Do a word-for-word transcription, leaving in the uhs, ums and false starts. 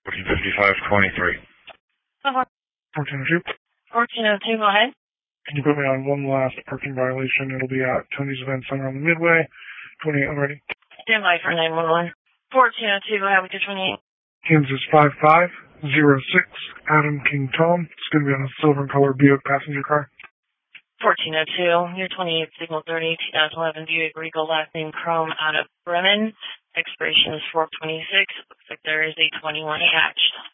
fourteen fifty-five twenty-three. Uh-huh. fourteen oh two. fourteen oh two, go ahead. Can you put me on one last parking violation? It'll be at Tony's Event Center on the Midway. twenty-eight, I'm ready. Stand by for nine one one. fourteen oh two, go ahead with your twenty-eight. Kansas five five zero six, Adam King Tom. It's going to be on a silver and color Buick passenger car. fourteen oh two, your twenty-eight, signal thirty, twenty eleven Buick Regal, last name Chrome, out of Bremen. Expiration is four twenty-six. Looks like there is a twenty-one attached.